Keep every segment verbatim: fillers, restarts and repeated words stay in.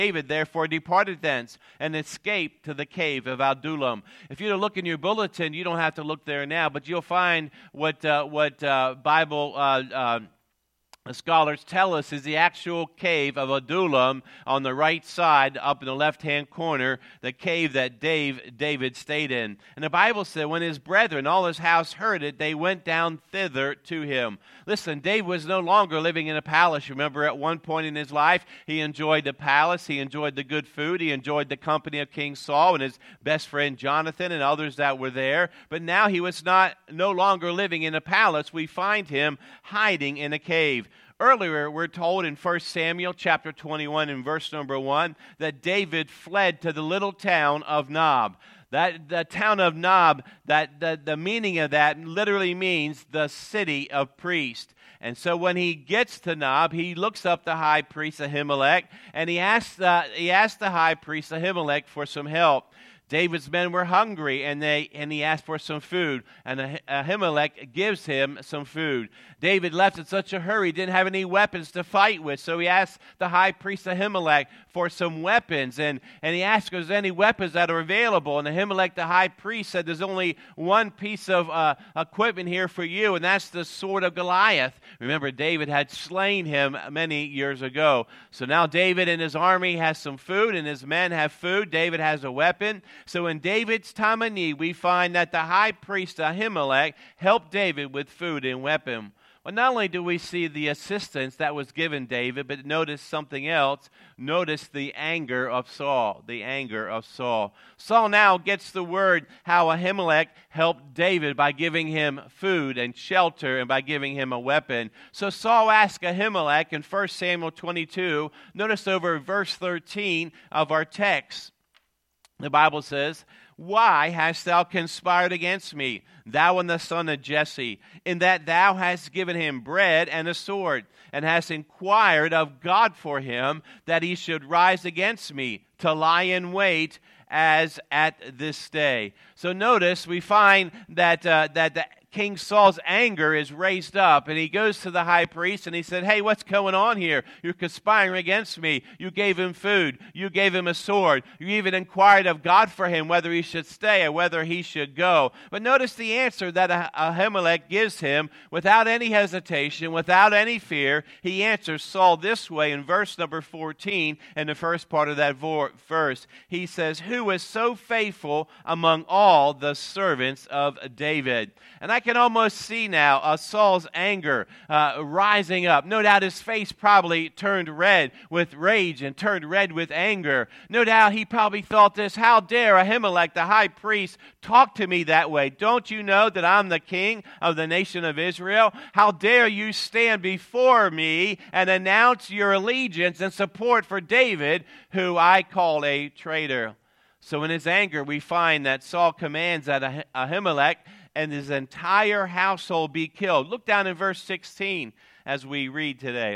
David therefore departed thence and escaped to the cave of Adullam. If you to look in your bulletin, you don't have to look there now, but you'll find what uh, what uh, Bible uh, uh, the scholars tell us is the actual cave of Adullam on the right side, up in the left-hand corner, the cave that Dave, David stayed in. And the Bible said, when his brethren, all his house, heard it, they went down thither to him. Listen, David was no longer living in a palace. Remember, at one point in his life, he enjoyed the palace, he enjoyed the good food, he enjoyed the company of King Saul and his best friend Jonathan and others that were there. But now he was not no longer living in a palace. We find him hiding in a cave. Earlier, we're told in First Samuel chapter twenty-one and verse number one that David fled to the little town of Nob. That the town of Nob, that the, the meaning of that literally means the city of priests. And so when he gets to Nob, he looks up the high priest Ahimelech, and he asks uh, he asks the high priest Ahimelech for some help. David's men were hungry, and they and he asked for some food, and Ahimelech gives him some food. David left in such a hurry, he didn't have any weapons to fight with, so he asked the high priest Ahimelech for some weapons, and, and he asked if there's any weapons that are available, and Ahimelech, the high priest, said there's only one piece of uh, equipment here for you, and that's the sword of Goliath. Remember, David had slain him many years ago. So now David and his army has some food, and his men have food. David has a weapon. So in David's time of need, we find that the high priest Ahimelech helped David with food and weapon. Well, not only do we see the assistance that was given David, but notice something else. Notice the anger of Saul, the anger of Saul. Saul now gets the word how Ahimelech helped David by giving him food and shelter and by giving him a weapon. So Saul asked Ahimelech in First Samuel twenty-two, notice over verse thirteen of our text. The Bible says, "Why hast thou conspired against me, thou and the son of Jesse, in that thou hast given him bread and a sword, and hast inquired of God for him, that he should rise against me, to lie in wait as at this day?" So notice we find that uh, that the King Saul's anger is raised up, and he goes to the high priest and he said, "Hey, what's going on here? You're conspiring against me. You gave him food. You gave him a sword. You even inquired of God for him whether he should stay or whether he should go." But notice the answer that Ahimelech gives him without any hesitation, without any fear. He answers Saul this way in verse number fourteen, in the first part of that verse. He says, "Who is so faithful among all the servants of David?" And I can almost see now uh, Saul's anger uh, rising up. No doubt his face probably turned red with rage and turned red with anger. No doubt he probably thought this: "How dare Ahimelech, the high priest, talk to me that way? Don't you know that I'm the king of the nation of Israel? How dare you stand before me and announce your allegiance and support for David, who I call a traitor?" So in his anger, we find that Saul commands that Ah- Ahimelech and his entire household be killed. Look down in verse sixteen as we read today.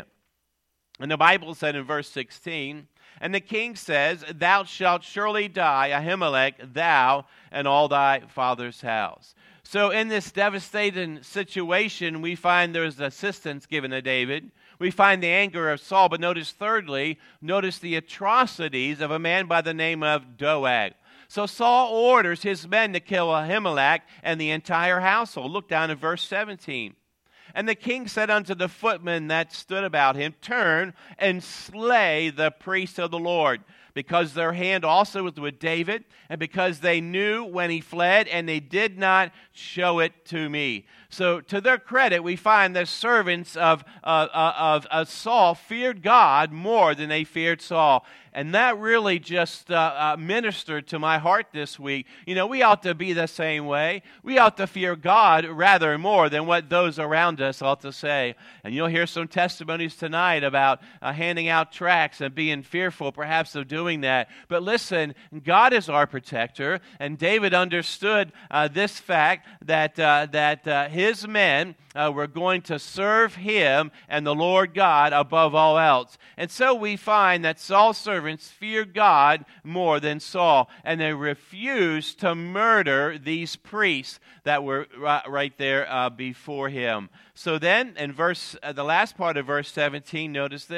And the Bible said in verse sixteen, "And the king says, Thou shalt surely die, Ahimelech, thou and all thy father's house." So in this devastating situation, we find there's assistance given to David. We find the anger of Saul, but notice thirdly, notice the atrocities of a man by the name of Doeg. So Saul orders his men to kill Ahimelech and the entire household. Look down at verse seventeen. "And the king said unto the footmen that stood about him, Turn and slay the priests of the Lord, because their hand also was with David, and because they knew when he fled, and they did not show it to me." So to their credit, we find the servants of, uh, uh, of, of Saul feared God more than they feared Saul. And that really just uh, uh, ministered to my heart this week. You know, we ought to be the same way. We ought to fear God rather more than what those around us ought to say. And you'll hear some testimonies tonight about uh, handing out tracts and being fearful perhaps of doing that. But listen, God is our protector, and David understood uh, this fact that, uh, that uh, his men uh, were going to serve him and the Lord God above all else. And so we find that Saul's servants feared God more than Saul, and they refused to murder these priests that were right there uh, before him. So then, in verse, uh, the last part of verse seventeen, notice this.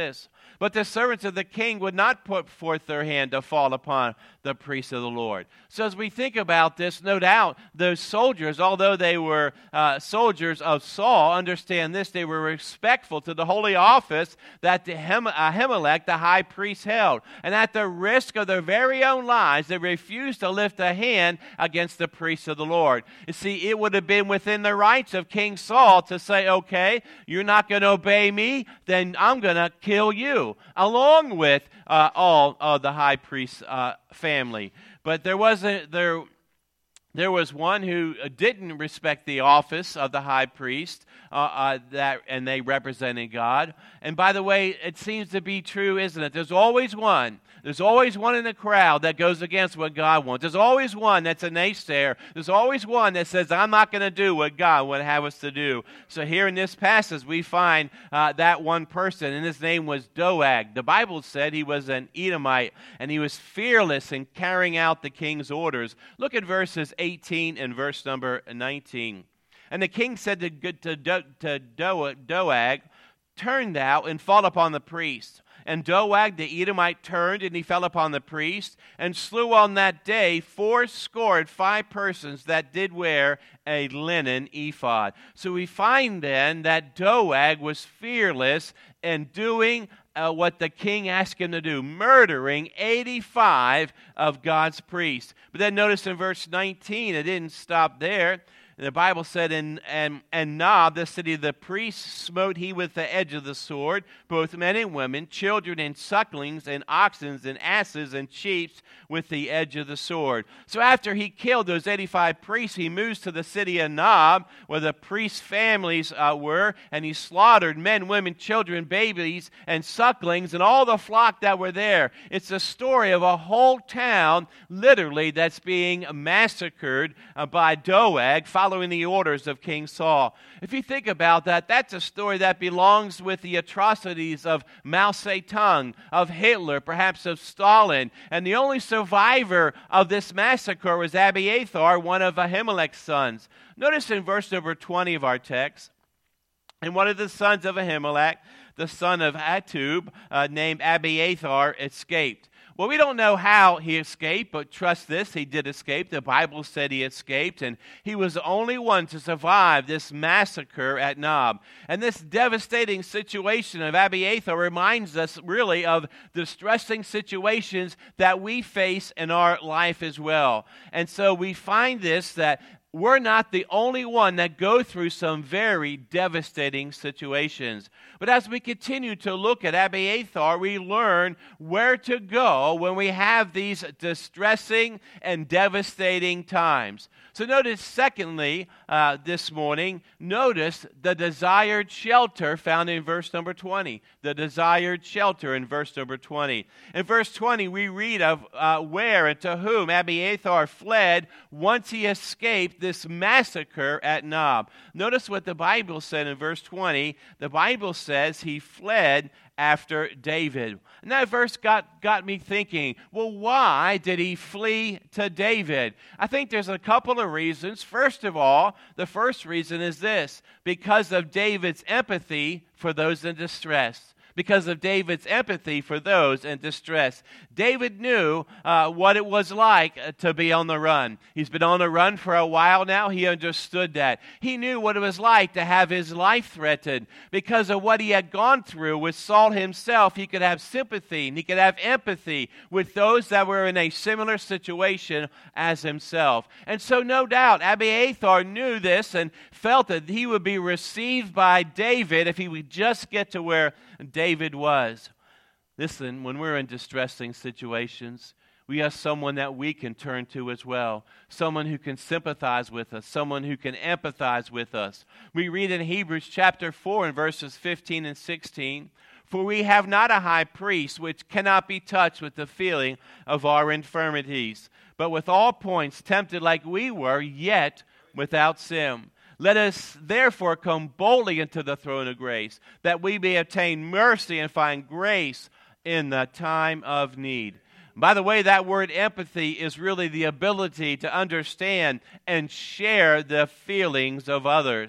But the servants of the king would not put forth their hand to fall upon the priests of the Lord. So as we think about this, no doubt those soldiers, although they were uh, soldiers of Saul, understand this, they were respectful to the holy office that the Ahem- Ahimelech, the high priest, held. And at the risk of their very own lives, they refused to lift a hand against the priests of the Lord. You see, it would have been within the rights of King Saul to say, okay, you're not going to obey me, then I'm going to kill you, along with uh, all of the high priest's uh, family. But there was a, there there was one who didn't respect the office of the high priest, uh, uh, that and they represented God. And by the way, it seems to be true, isn't it? There's always one. There's always one in the crowd that goes against what God wants. There's always one that's a naysayer. There's always one that says, I'm not going to do what God would have us to do. So here in this passage, we find uh, that one person, and his name was Doeg. The Bible said he was an Edomite, and he was fearless in carrying out the king's orders. Look at verses eighteen and verse number nineteen. And the king said to, to, to, to Doeg, turn thou and fall upon the priest. And Doeg the Edomite turned, and he fell upon the priest, and slew on that day fourscore and five persons that did wear a linen ephod. So we find then that Doeg was fearless in doing uh, what the king asked him to do, murdering eighty-five of God's priests. But then notice in verse nineteen, it didn't stop there. The Bible said, and, and, and Nob, the city of the priests, smote he with the edge of the sword, both men and women, children and sucklings, and oxen and asses and sheep with the edge of the sword. So after he killed those eighty-five priests, he moves to the city of Nob, where the priests' families uh, were, and he slaughtered men, women, children, babies, and sucklings, and all the flock that were there. It's a story of a whole town, literally, that's being massacred uh, by Doeg, following the orders of King Saul. If you think about that, that's a story that belongs with the atrocities of Mao Zedong, of Hitler, perhaps of Stalin. And the only survivor of this massacre was Abiathar, one of Ahimelech's sons. Notice in verse number twenty of our text, and one of the sons of Ahimelech, the son of Ahitub, uh, named Abiathar, escaped. Well, we don't know how he escaped, but trust this, he did escape. The Bible said he escaped, and he was the only one to survive this massacre at Nob. And this devastating situation of Abiathar reminds us really of distressing situations that we face in our life as well. And so we find this, that we're not the only one that go through some very devastating situations. But as we continue to look at Abiathar, we learn where to go when we have these distressing and devastating times. So notice, secondly, uh, this morning, notice the desired shelter found in verse number twenty. The desired shelter in verse number twenty. In verse twenty, we read of uh, where and to whom Abiathar fled once he escaped this massacre at Nob. Notice what the Bible said in verse twenty. The Bible says he fled after David. And that verse got, got me thinking, well, why did he flee to David? I think there's a couple of reasons. First of all, the first reason is this: because of David's empathy for those in distress. Because of David's empathy for those in distress. David knew uh, what it was like to be on the run. He's been on the run for a while now. He understood that. He knew what it was like to have his life threatened. Because of what he had gone through with Saul himself, he could have sympathy and he could have empathy with those that were in a similar situation as himself. And so no doubt Abiathar knew this and felt that he would be received by David if he would just get to where David was. Listen, when we're in distressing situations, we have someone that we can turn to as well. Someone who can sympathize with us. Someone who can empathize with us. We read in Hebrews chapter four in verses fifteen and sixteen, "For we have not a high priest which cannot be touched with the feeling of our infirmities, but with all points tempted like we were, yet without sin. Let us therefore come boldly into the throne of grace, that we may obtain mercy and find grace in the time of need." By the way, that word empathy is really the ability to understand and share the feelings of others.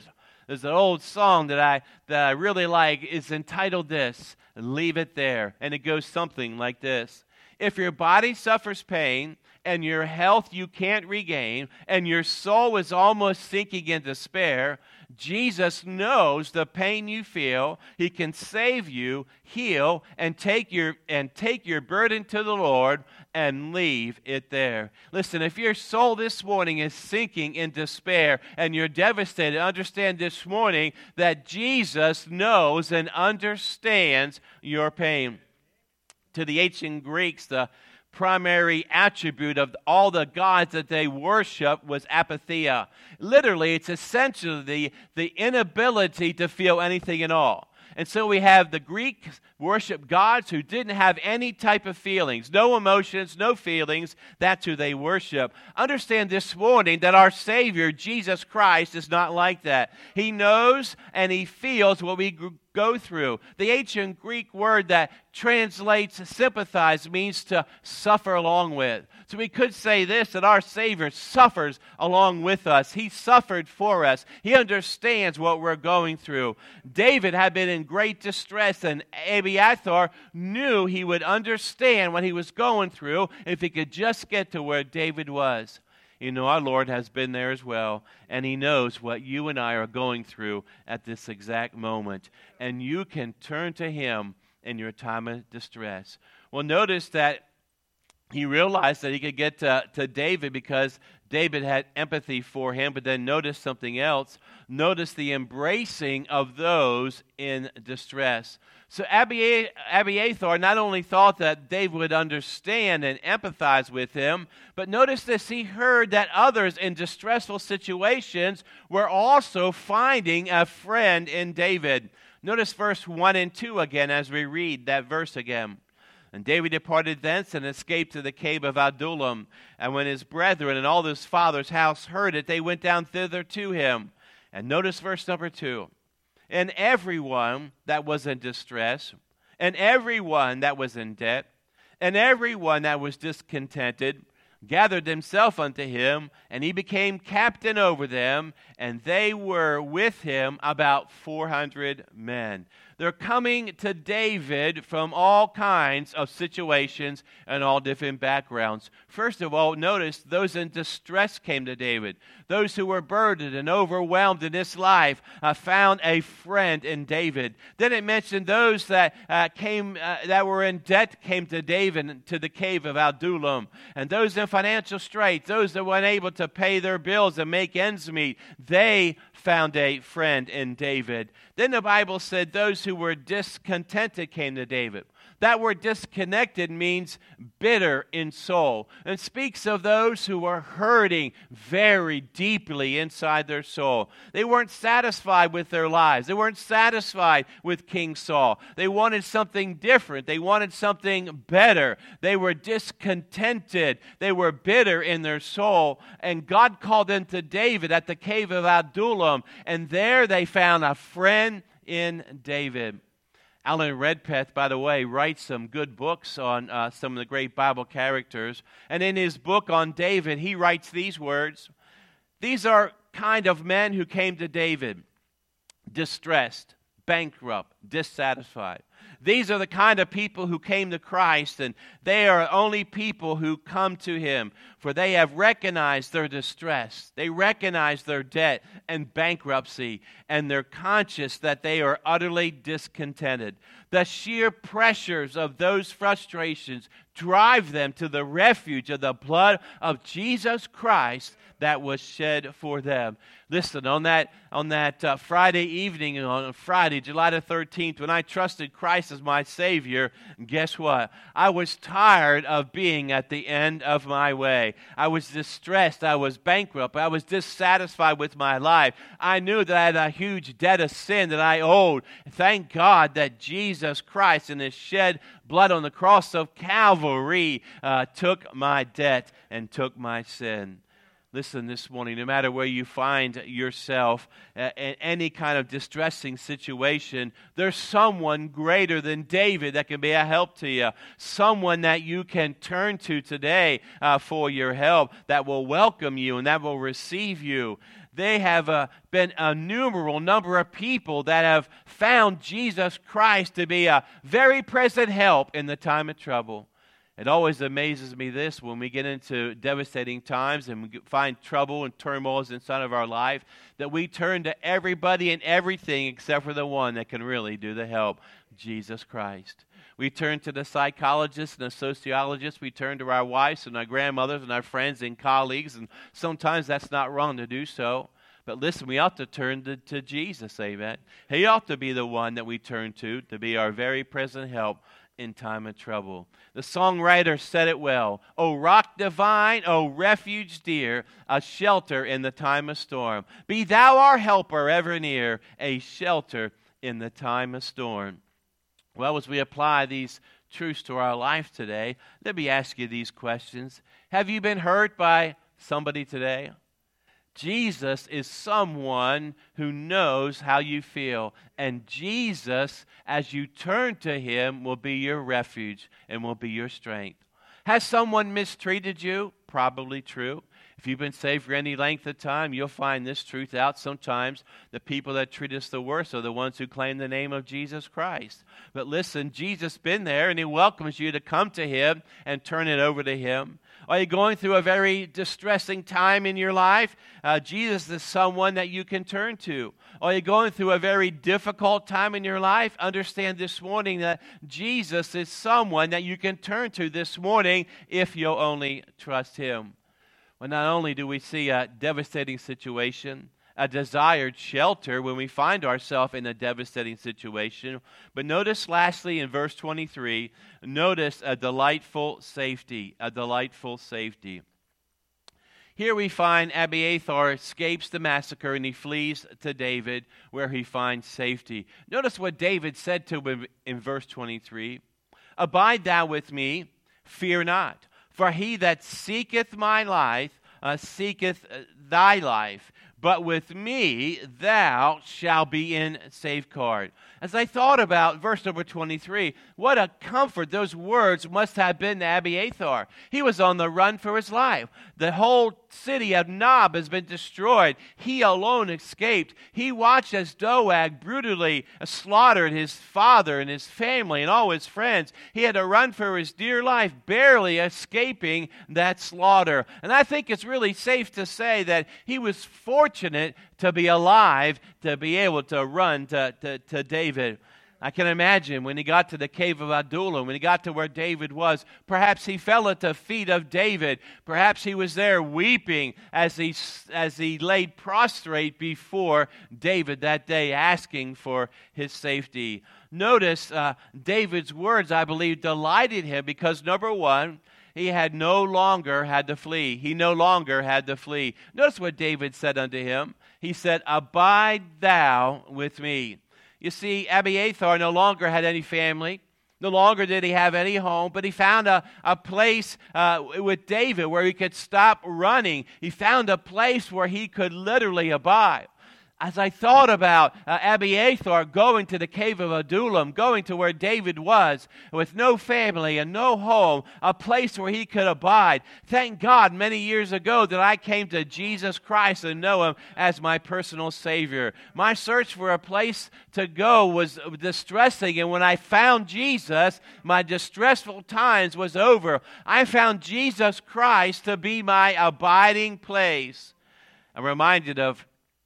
There's an old song that I that I really like. It's entitled this, Leave It There. And it goes something like this. If your body suffers pain, and your health you can't regain, and your soul is almost sinking in despair, Jesus knows the pain you feel. He can save you, heal, and take your and take your burden to the Lord and leave it there. Listen, if your soul this morning is sinking in despair and you're devastated, understand this morning that Jesus knows and understands your pain. To the ancient Greeks, the primary attribute of all the gods that they worship was apatheia. Literally, it's essentially the, the inability to feel anything at all. And so we have the Greeks worship gods who didn't have any type of feelings, no emotions, no feelings. That's who they worship. Understand this morning that our Savior, Jesus Christ, is not like that. He knows and He feels what we go through. The ancient Greek word that translates sympathize means to suffer along with. So we could say this, that our Savior suffers along with us. He suffered for us. He understands what we're going through. David had been in great distress, and Abiathar knew he would understand what he was going through if he could just get to where David was. You know, our Lord has been there as well, and He knows what you and I are going through at this exact moment. And you can turn to Him in your time of distress. Well, notice that he realized that he could get to, to David because David had empathy for him, but then notice something else. Notice the embracing of those in distress. So Abiathar not only thought that David would understand and empathize with him, but notice this, he heard that others in distressful situations were also finding a friend in David. Notice verse one and two again as we read that verse again. And David departed thence and escaped to the cave of Adullam. And when his brethren and all his father's house heard it, they went down thither to him. And notice verse number two. And everyone that was in distress, and everyone that was in debt, and everyone that was discontented, gathered themselves unto him, and he became captain over them, and they were with him about four hundred men. They're coming to David from all kinds of situations and all different backgrounds. First of all, notice those in distress came to David. Those who were burdened and overwhelmed in this life uh, found a friend in David. Then it mentioned those that uh, came uh, that were in debt came to David to the cave of Adullam. And those in financial straits, those that weren't able to pay their bills and make ends meet, they found a friend in David. Then the Bible said those who were discontented came to David. That word disconnected means bitter in soul and speaks of those who were hurting very deeply inside their soul. They weren't satisfied with their lives. They weren't satisfied with King Saul. They wanted something different. They wanted something better. They were discontented. They were bitter in their soul. And God called them to David at the cave of Adullam, and there they found a friend in David. Alan Redpath, by the way, writes some good books on uh, some of the great Bible characters. And in his book on David, he writes these words. These are kind of men who came to David, distressed, bankrupt, dissatisfied. These are the kind of people who came to Christ, and they are only people who come to Him, for they have recognized their distress. They recognize their debt and bankruptcy, and they're conscious that they are utterly discontented. The sheer pressures of those frustrations drive them to the refuge of the blood of Jesus Christ that was shed for them. Listen, on that on that uh, Friday evening, on Friday, July the thirteenth, when I trusted Christ as my Savior, guess what? I was tired of being at the end of my way. I was distressed. I was bankrupt. I was dissatisfied with my life. I knew that I had a huge debt of sin that I owed. Thank God that Jesus Christ and His shed blood on the cross of Calvary uh, took my debt and took my sin. Listen this morning, no matter where you find yourself uh, in any kind of distressing situation, there's someone greater than David that can be a help to you. Someone that you can turn to today uh, for your help, that will welcome you and that will receive you. they have uh, been a numerable number of people that have found Jesus Christ to be a very present help in the time of trouble. It always amazes me this, when we get into devastating times and we find trouble and turmoils inside of our life, that we turn to everybody and everything except for the one that can really do the help, Jesus Christ. We turn to the psychologists and the sociologists. We turn to our wives and our grandmothers and our friends and colleagues, and sometimes that's not wrong to do so. But listen, we ought to turn to, to Jesus, amen. He ought to be the one that we turn to, to be our very present help in time of trouble. The songwriter said it well. O rock divine, O refuge dear, a shelter in the time of storm. Be thou our helper ever near, a shelter in the time of storm. Well, as we apply these truths to our life today, let me ask you these questions. Have you been hurt by somebody today? Jesus is someone who knows how you feel. And Jesus, as you turn to him, will be your refuge and will be your strength. Has someone mistreated you? Probably true. If you've been saved for any length of time, you'll find this truth out. Sometimes the people that treat us the worst are the ones who claim the name of Jesus Christ. But listen, Jesus has been there, and he welcomes you to come to him and turn it over to him. Are you going through a very distressing time in your life? Uh, Jesus is someone that you can turn to. Are you going through a very difficult time in your life? Understand this morning that Jesus is someone that you can turn to this morning if you'll only trust him. Well, not only do we see a devastating situation, a desired shelter when we find ourselves in a devastating situation, but notice lastly in verse twenty-three, notice a delightful safety, a delightful safety. Here we find Abiathar escapes the massacre and he flees to David where he finds safety. Notice what David said to him in verse twenty-three. Abide thou with me, fear not. For he that seeketh my life uh, seeketh uh, thy life. But with me thou shalt be in safeguard. As I thought about verse number twenty-three, what a comfort those words must have been to Abiathar. He was on the run for his life. The whole city of Nob has been destroyed. He alone escaped. He watched as Doeg brutally slaughtered his father and his family and all his friends. He had to run for his dear life, barely escaping that slaughter. And I think it's really safe to say that he was fortunate to be alive, to be able to run to, to, to David. I can imagine when he got to the cave of Adullam, when he got to where David was, perhaps he fell at the feet of David. Perhaps he was there weeping as he, as he laid prostrate before David that day, asking for his safety. Notice uh, David's words, I believe, delighted him because, number one, he had no longer had to flee. He no longer had to flee. Notice what David said unto him. He said, abide thou with me. You see, Abiathar no longer had any family. No longer did he have any home, but he found a, a place uh, with David where he could stop running. He found a place where he could literally abide. As I thought about uh, Abiathar going to the cave of Adullam, going to where David was, with no family and no home, a place where he could abide. Thank God many years ago that I came to Jesus Christ and know him as my personal Savior. My search for a place to go was distressing, and when I found Jesus, my distressful times was over. I found Jesus Christ to be my abiding place. I'm reminded of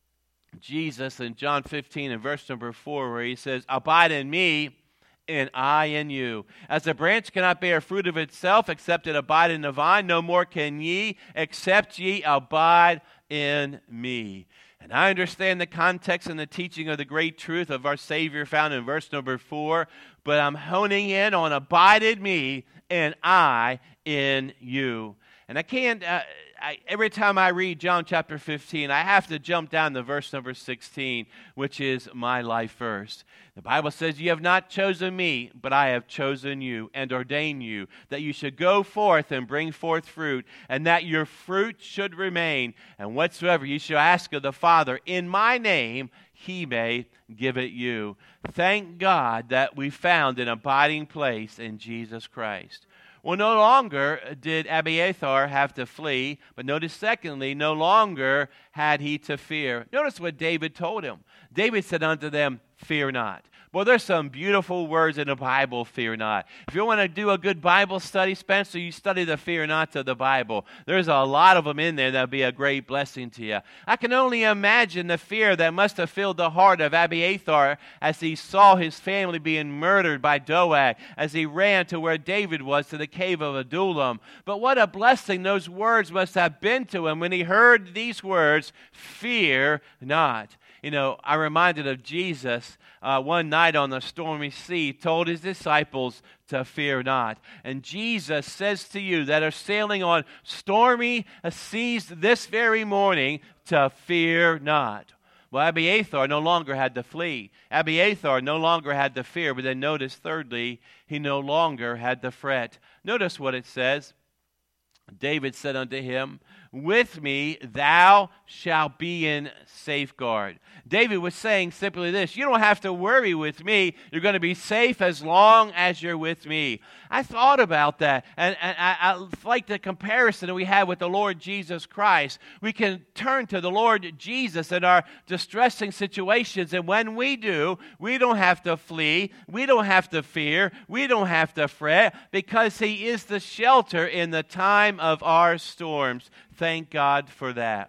Jesus in John fifteen and verse number four, where he says, abide in me and I in you. As a branch cannot bear fruit of itself except it abide in the vine, no more can ye except ye abide in me. And I understand the context and the teaching of the great truth of our Savior found in verse number four, but I'm honing in on abide in me and I in you. And I can't... Uh, I, every time I read John chapter fifteen, I have to jump down to verse number sixteen, which is my life verse. The Bible says, you have not chosen me, but I have chosen you and ordained you, that you should go forth and bring forth fruit, and that your fruit should remain. And whatsoever you shall ask of the Father in my name, he may give it you. Thank God that we found an abiding place in Jesus Christ. Well, no longer did Abiathar have to flee, but notice secondly, no longer had he to fear. Notice what David told him. David said unto them, fear not. Well, there's some beautiful words in the Bible, fear not. If you want to do a good Bible study, Spencer, you study the fear nots of the Bible. There's a lot of them in there that'll be a great blessing to you. I can only imagine the fear that must have filled the heart of Abiathar as he saw his family being murdered by Doeg, as he ran to where David was, to the cave of Adullam. But what a blessing those words must have been to him when he heard these words, fear not. You know, I'm reminded of Jesus uh, one night on the stormy sea told his disciples to fear not. And Jesus says to you that are sailing on stormy seas this very morning to fear not. Well, Abiathar no longer had to flee. Abiathar no longer had to fear. But then notice, thirdly, he no longer had to fret. Notice what it says. David said unto him, with me thou shalt be in safeguard. David was saying simply this, you don't have to worry with me. You're going to be safe as long as you're with me. I thought about that, and, and I, I like the comparison that we have with the Lord Jesus Christ. We can turn to the Lord Jesus in our distressing situations, and when we do, we don't have to flee. We don't have to fear. We don't have to fret, because He is the shelter in the time of our storms. Thank God for that.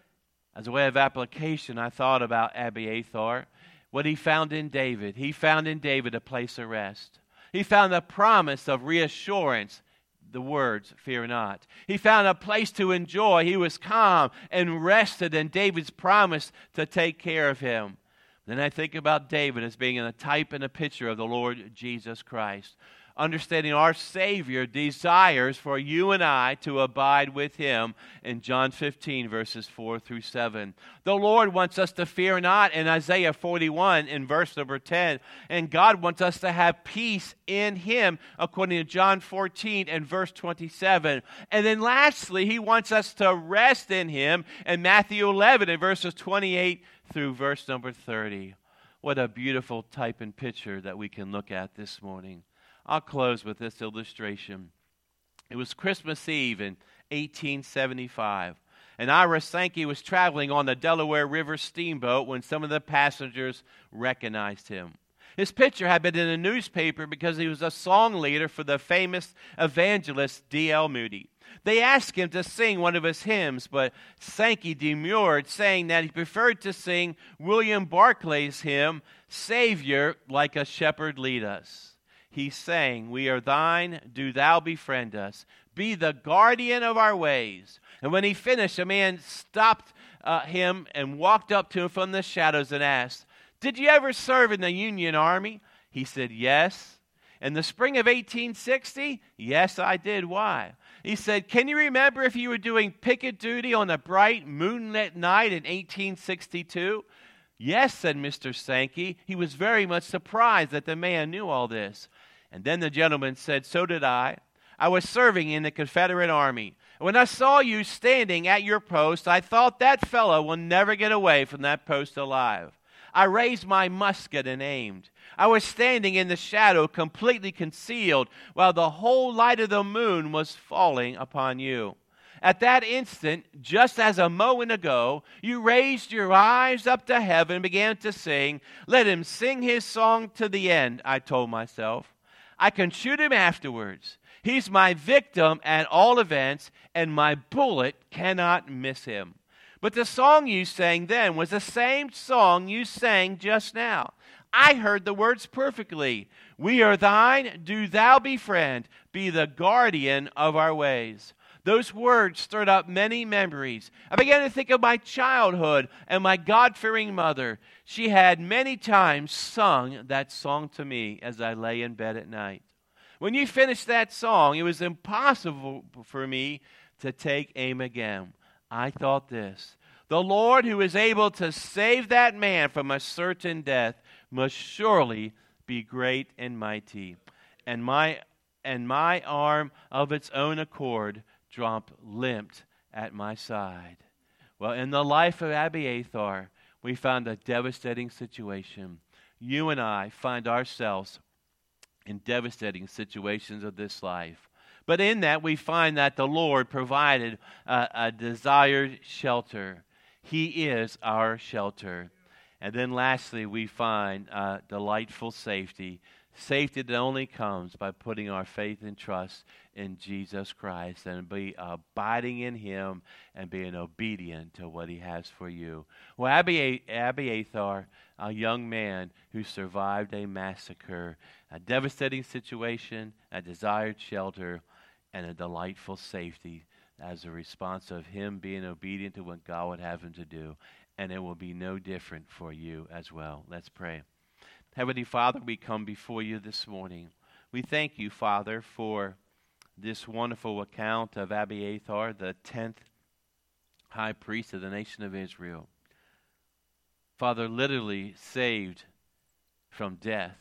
As a way of application, I thought about Abiathar, what he found in David. He found in David a place of rest. He found a promise of reassurance, the words, fear not. He found a place to enjoy. He was calm and rested in David's promise to take care of him. Then I think about David as being a type and a picture of the Lord Jesus Christ. Understanding our Savior desires for you and I to abide with Him in John fifteen, verses four through seven. The Lord wants us to fear not in Isaiah forty-one in verse number ten. And God wants us to have peace in Him according to John fourteen and verse twenty-seven. And then lastly, He wants us to rest in Him in Matthew eleven in verses twenty-eight through verse number thirty. What a beautiful type and picture that we can look at this morning. I'll close with this illustration. It was Christmas Eve in eighteen seventy-five, and Ira Sankey was traveling on the Delaware River steamboat when some of the passengers recognized him. His picture had been in a newspaper because he was a song leader for the famous evangelist D L Moody. They asked him to sing one of his hymns, but Sankey demurred, saying that he preferred to sing William Barclay's hymn, Savior, Like a Shepherd Lead Us. He sang, we are thine, do thou befriend us. Be the guardian of our ways. And when he finished, a man stopped uh, him and walked up to him from the shadows and asked, did you ever serve in the Union Army? He said, yes. In the spring of eighteen sixty? Yes, I did. Why? He said, can you remember if you were doing picket duty on a bright moonlit night in eighteen sixty-two? Yes, said Mister Sankey. He was very much surprised that the man knew all this. And then the gentleman said, so did I. I was serving in the Confederate Army. When I saw you standing at your post, I thought that fellow will never get away from that post alive. I raised my musket and aimed. I was standing in the shadow, completely concealed, while the whole light of the moon was falling upon you. At that instant, just as a moment ago, you raised your eyes up to heaven and began to sing. Let him sing his song to the end, I told myself. I can shoot him afterwards. He's my victim at all events, and my bullet cannot miss him. But the song you sang then was the same song you sang just now. I heard the words perfectly. We are thine, do thou befriend, be the guardian of our ways. Those words stirred up many memories. I began to think of my childhood and my God-fearing mother. She had many times sung that song to me as I lay in bed at night. When you finished that song, it was impossible for me to take aim again. I thought this, the Lord who is able to save that man from a certain death must surely be great and mighty. And my, and my arm of its own accord dropped limped at my side. Well, in the life of Abiathar, we found a devastating situation. You and I find ourselves in devastating situations of this life. But in that, we find that the Lord provided a, a desired shelter. He is our shelter. And then lastly, we find uh, delightful safety. Safety that only comes by putting our faith and trust in Jesus Christ and be abiding in Him and being obedient to what He has for you. Well, Abi- Abiathar, a young man who survived a massacre, a devastating situation, a desired shelter, and a delightful safety as a response of him being obedient to what God would have him to do. And it will be no different for you as well. Let's pray. Heavenly Father, we come before you this morning. We thank you, Father, for this wonderful account of Abiathar, the tenth high priest of the nation of Israel. Father, literally saved from death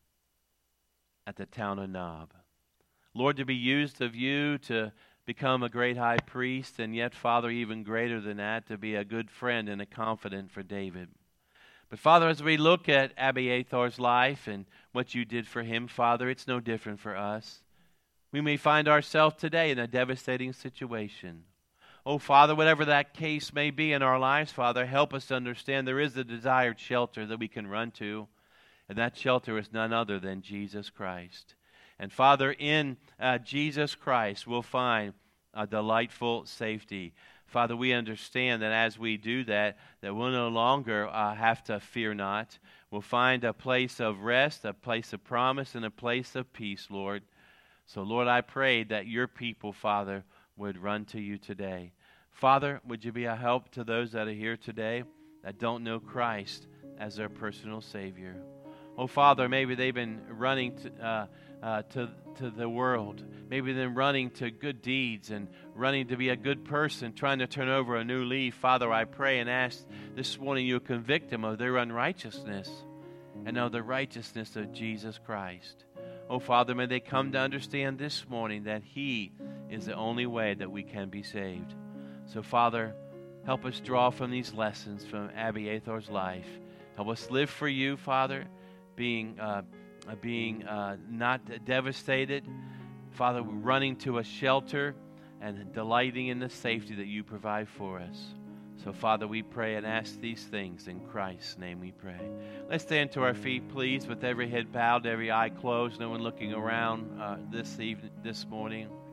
at the town of Nob. Lord, to be used of you to become a great high priest, and yet, Father, even greater than that, to be a good friend and a confidant for David. But, Father, as we look at Abiathar's life and what you did for him, Father, it's no different for us. We may find ourselves today in a devastating situation. Oh, Father, whatever that case may be in our lives, Father, help us to understand there is a desired shelter that we can run to, and that shelter is none other than Jesus Christ. And, Father, in uh, Jesus Christ, we'll find a delightful safety. Father, we understand that as we do that, that we'll no longer uh, have to fear not. We'll find a place of rest, a place of promise, and a place of peace, Lord. So, Lord, I pray that your people, Father, would run to you today. Father, would you be a help to those that are here today that don't know Christ as their personal Savior? Oh, Father, maybe they've been running to, uh, uh, to, to the world. Maybe they're running to good deeds and running to be a good person, trying to turn over a new leaf. Father, I pray and ask this morning you convict them of their unrighteousness and of the righteousness of Jesus Christ. Oh, Father, may they come to understand this morning that He is the only way that we can be saved. So, Father, help us draw from these lessons from Abiathar's life. Help us live for you, Father, being uh, being uh, not devastated. Father, we're running to a shelter and delighting in the safety that you provide for us. So, Father, we pray and ask these things in Christ's name we pray. Let's stand to our feet, please, with every head bowed, every eye closed, no one looking around uh, this evening, this morning.